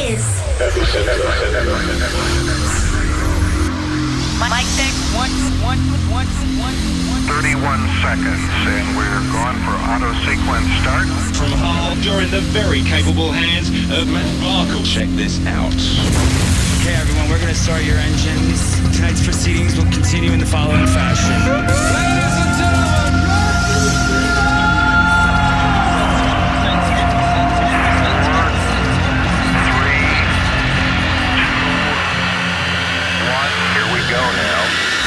is Mike check 31 seconds, and we're going for auto sequence start. From Hull, you're in the very capable hands of Matt Barkle. Check this out. Okay, everyone, we're going to start your engines. Tonight's proceedings will continue in the following fashion. Ladies and gentlemen, Here we go now.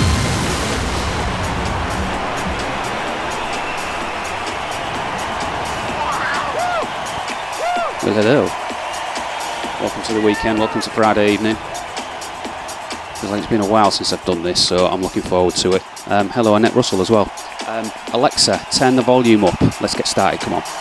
Well, hello. Welcome to the weekend, welcome to Friday evening. Feels like it's been a while since I've done this, so I'm looking forward to it. Hello, Annette Russell as well. Alexa, turn the volume up. Let's get started, come on.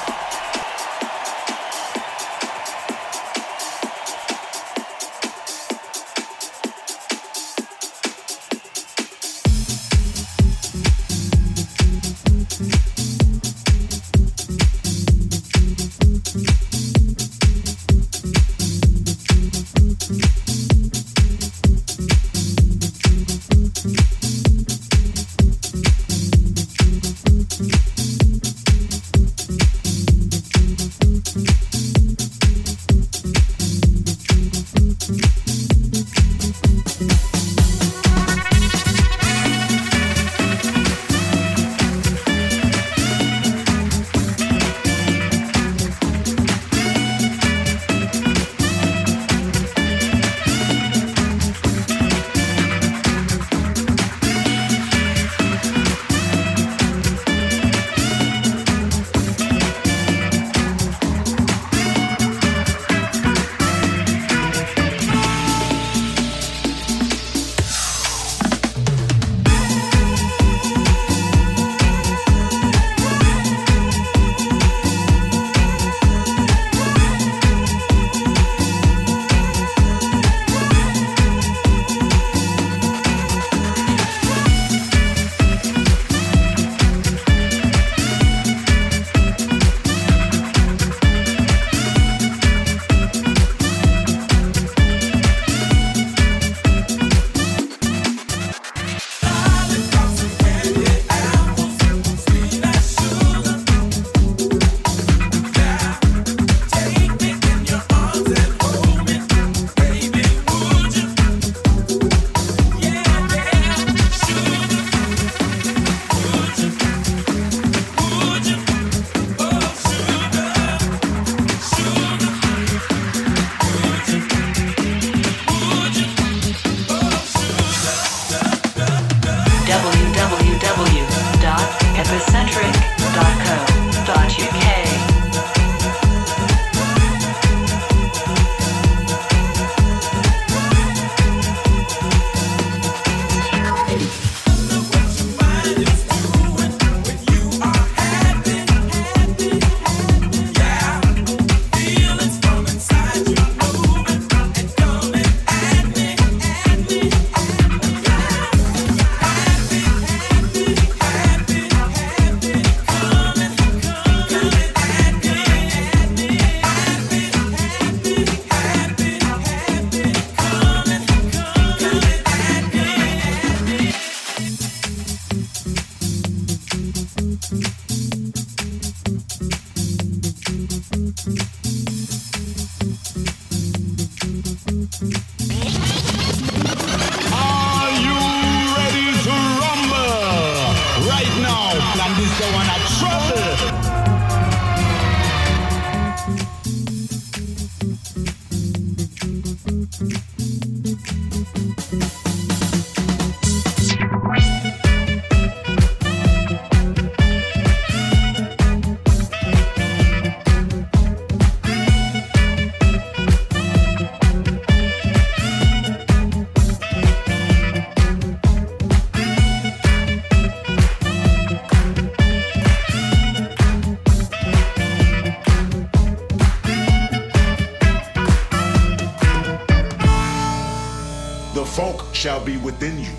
shall be within you.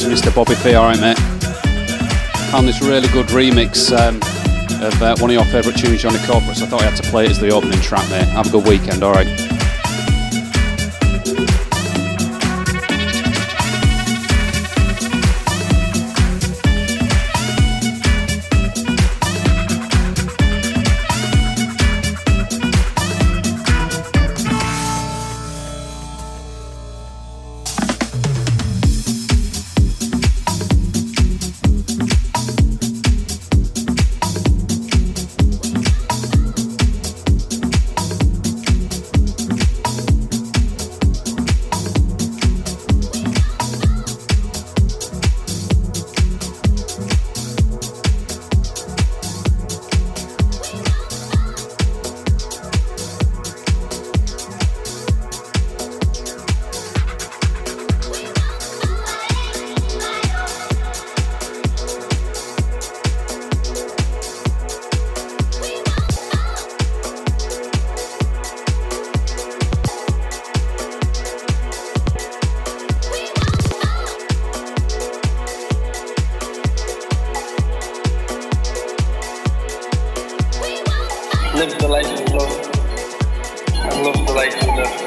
to Mr. Bobby Fee, alright mate. Found this really good remix of one of your favourite tunes, Johnny Corporate, so I thought I had to play it as the opening track, mate. Have a good weekend, alright. Live the life of love and love the life of love.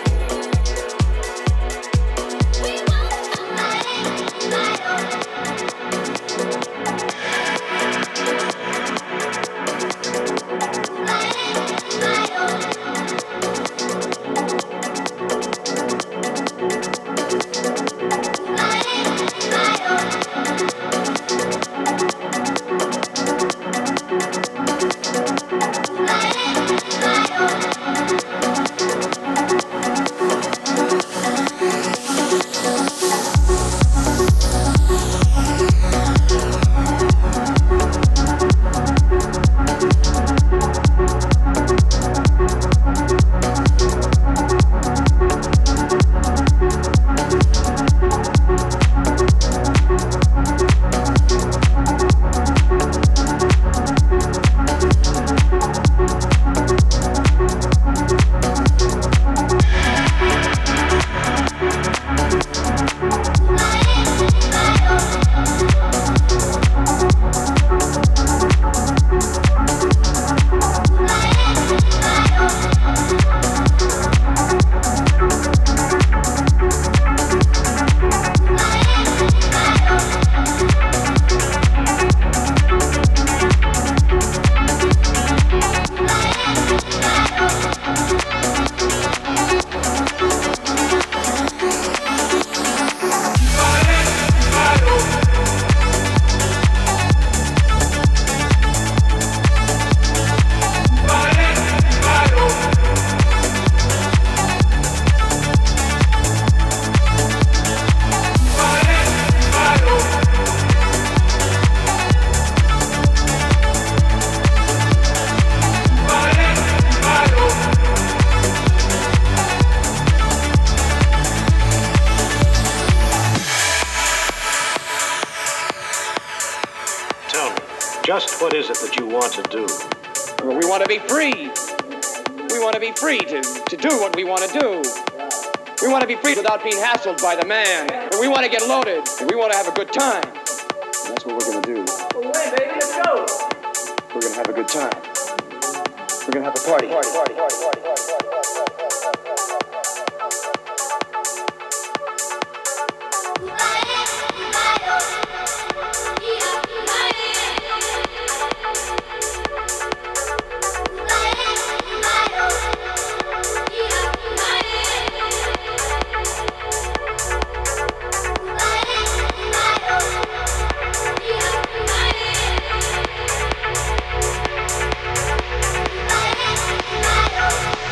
Just what is it that you want to do? Well, we want to be free. We want to be free to do what we want to do. We want to be free without being hassled by the man. And we want to get loaded. And we want to have a good time. And that's what we're going to do. Well, hey, baby, let's go. We're going to have a good time. We're going to have a party. Bye.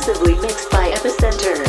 exclusively mixed by Epicenter.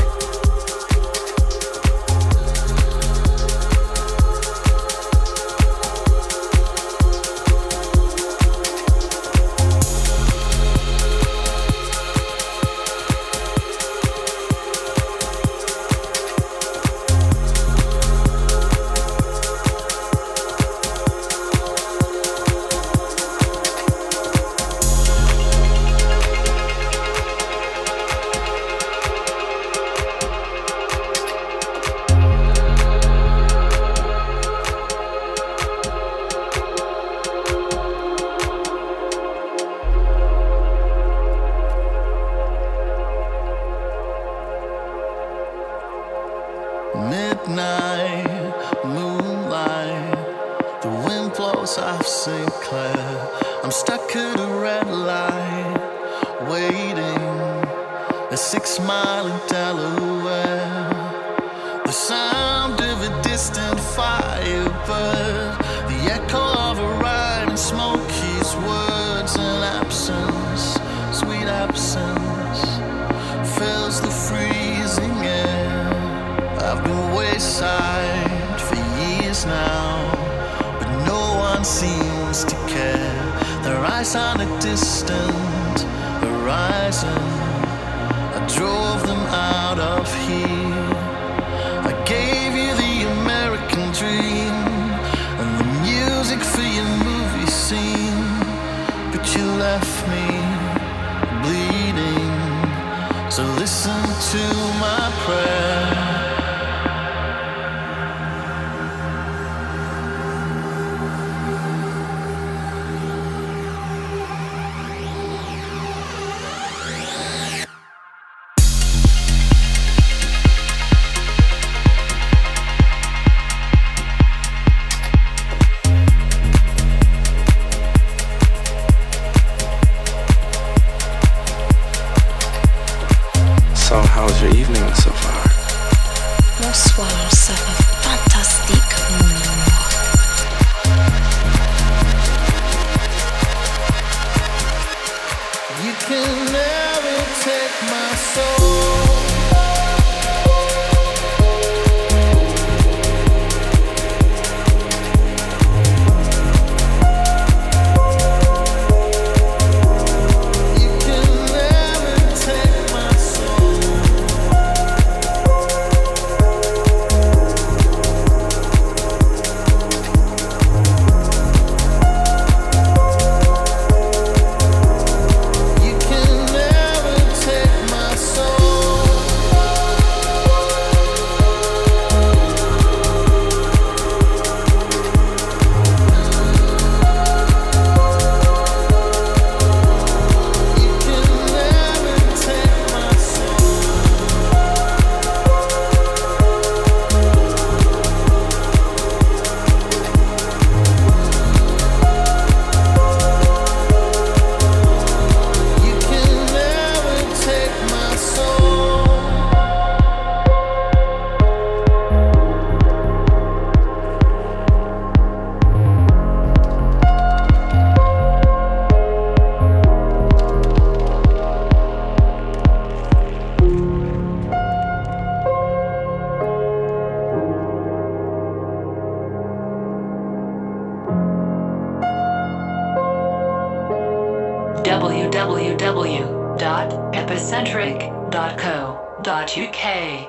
www.epicentric.co.uk.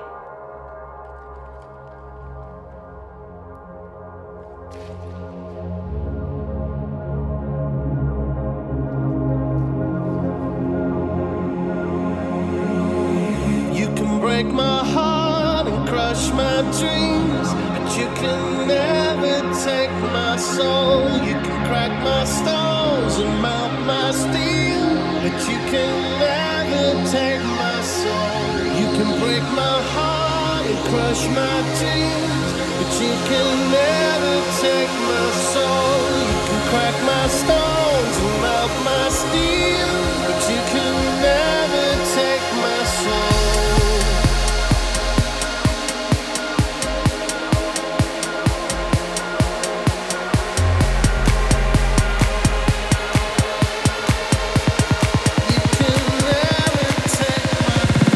You can break my heart and crush my dreams, but you can never take my soul. You can crack my stones and melt my steel, but you can never take my soul. You can break my heart and crush my dreams, but you can never take my soul. You can crack my stones and melt my steel, but you can never take my soul. You can never take my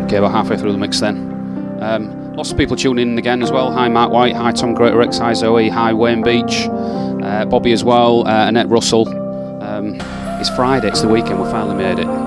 Okay, we're halfway through the mix then. Lots of people tuning in again as well. Hi Mark White, hi Tom Greatorex, hi Zoe, hi Wayne Beach, Bobby as well, Annette Russell. It's Friday, it's the weekend, we finally made it.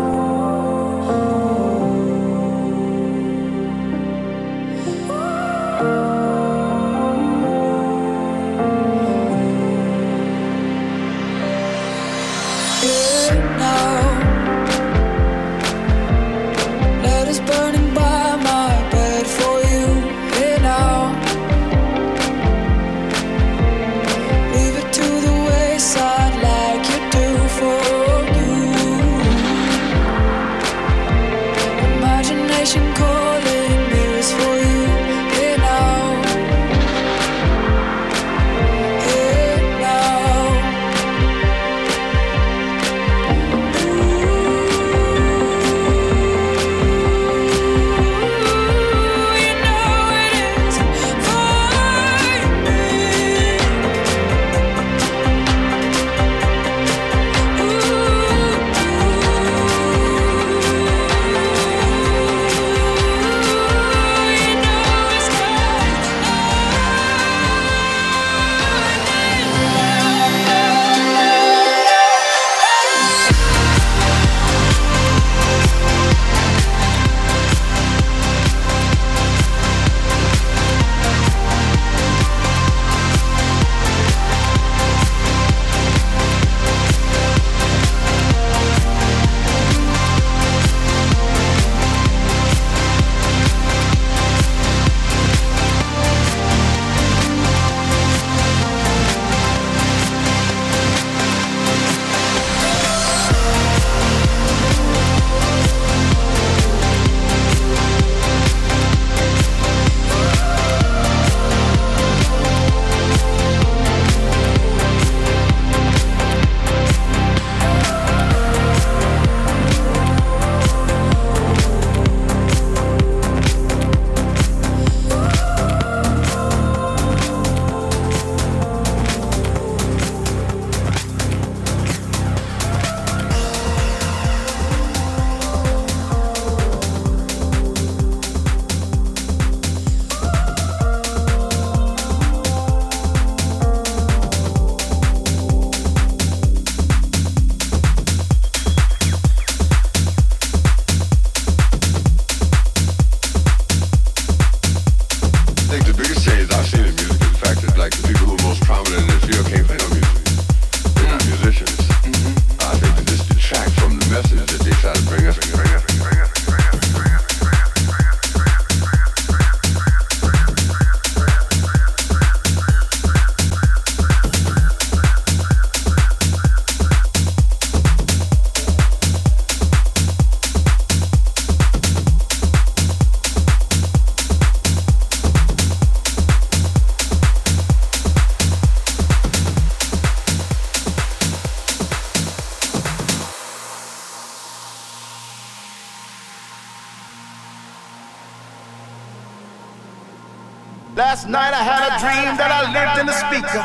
Last night I had a dream that I lived in a speaker,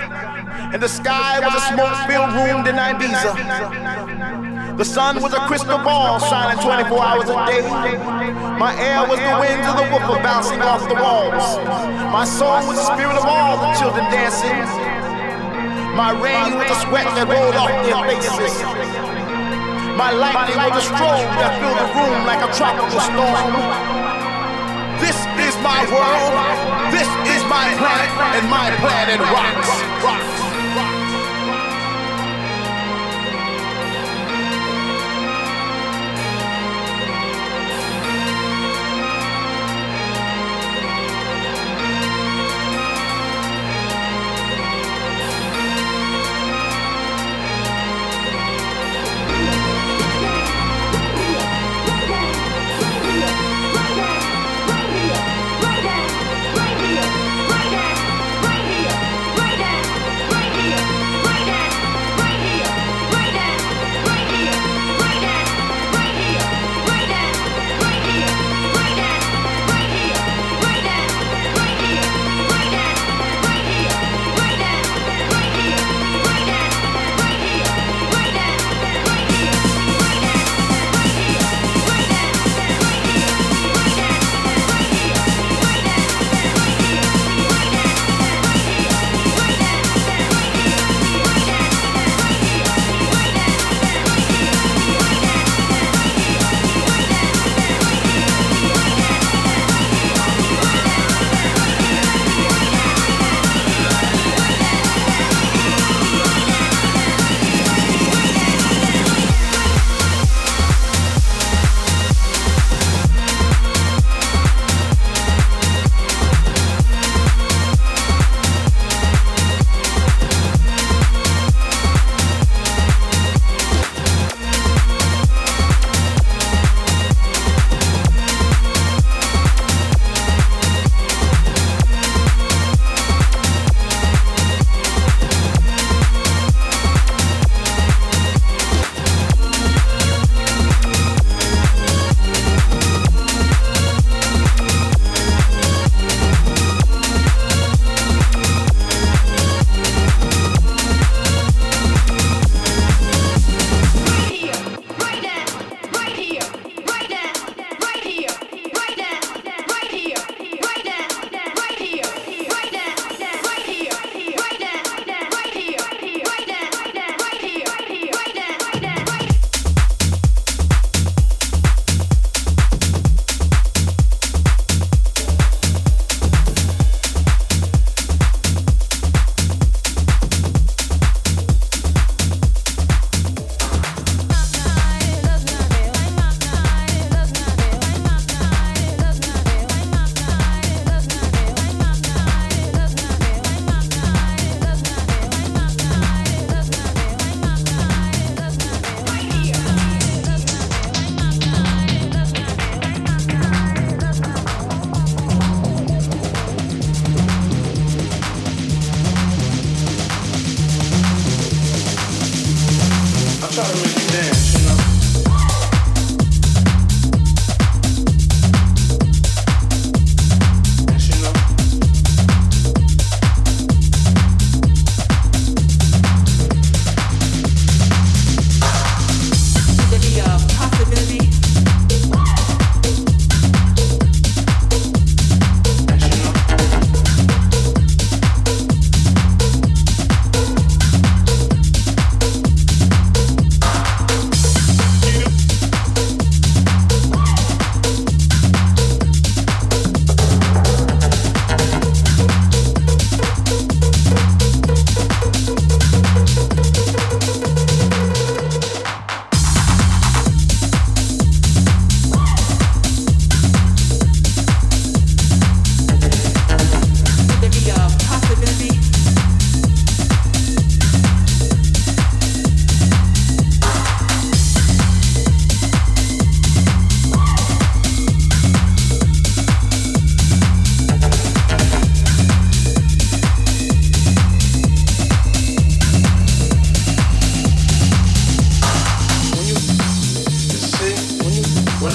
and the sky was a smoke-filled room in Ibiza. The sun was a crystal ball shining 24 hours a day. My air was the winds of the woofer bouncing off the walls. My soul was the spirit of all the children dancing. My rain was the sweat that rolled off their faces. My lightning was the strobe that filled the room like a tropical storm. This is my world, this is my planet, and my planet rocks.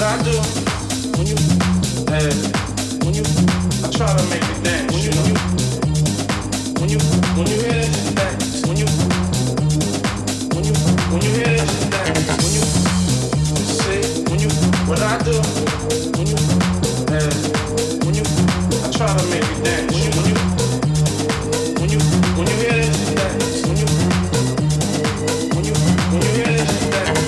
I do when you I try to make it dance. When you hear this dance, when you hear this dance, what I do when you I try to make it dance. When you hear this dance, when you hear this dance.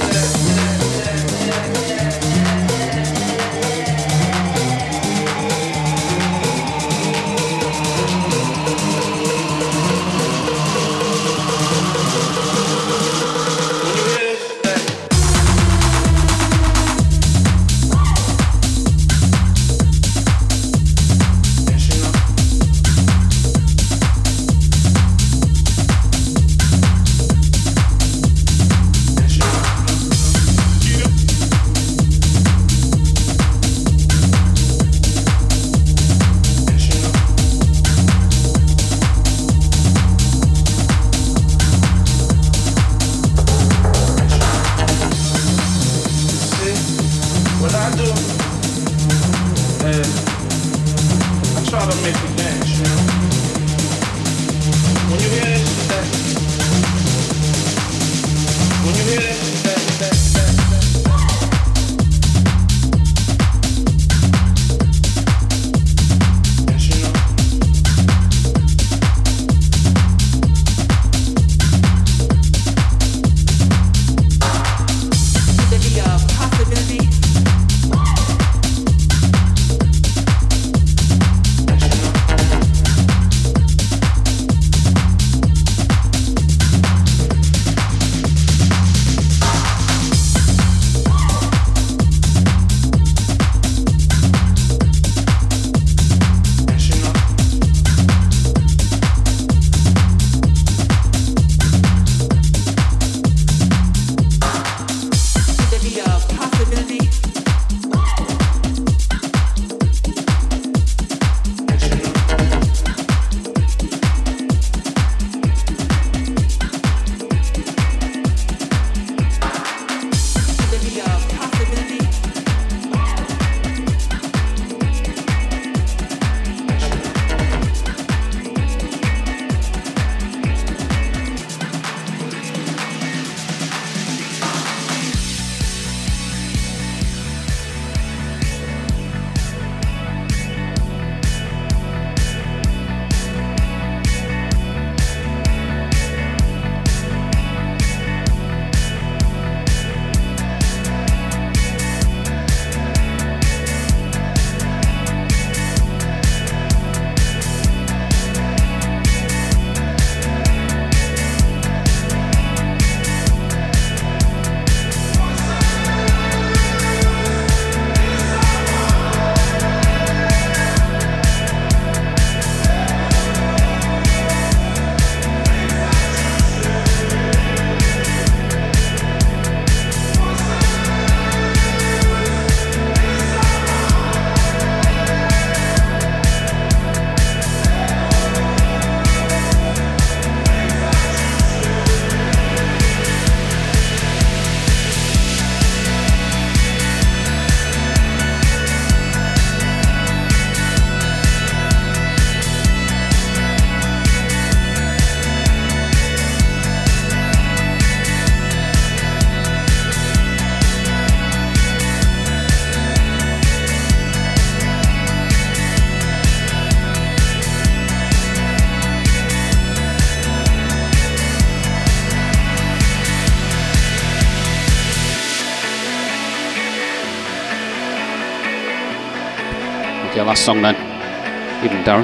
Okay, last song then. Evening, Darren.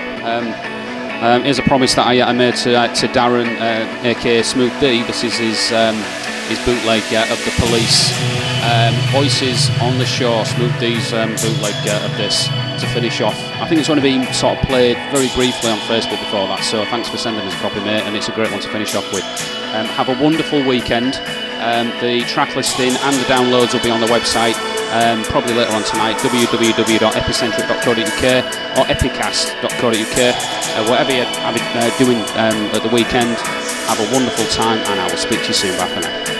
Here's a promise that I made to Darren, aka Smooth D. This is his bootleg of The Police. Voices on the Shore, Smooth D's bootleg of this to finish off. I think it's going to be sort of played very briefly on Facebook before that, so thanks for sending us a copy, mate, and it's a great one to finish off with. Have a wonderful weekend. The track listing and the downloads will be on the website probably later on tonight, www.epicentric.co.uk or epicast.co.uk. Whatever you're doing at the weekend, have a wonderful time, and I will speak to you soon. Bye for now.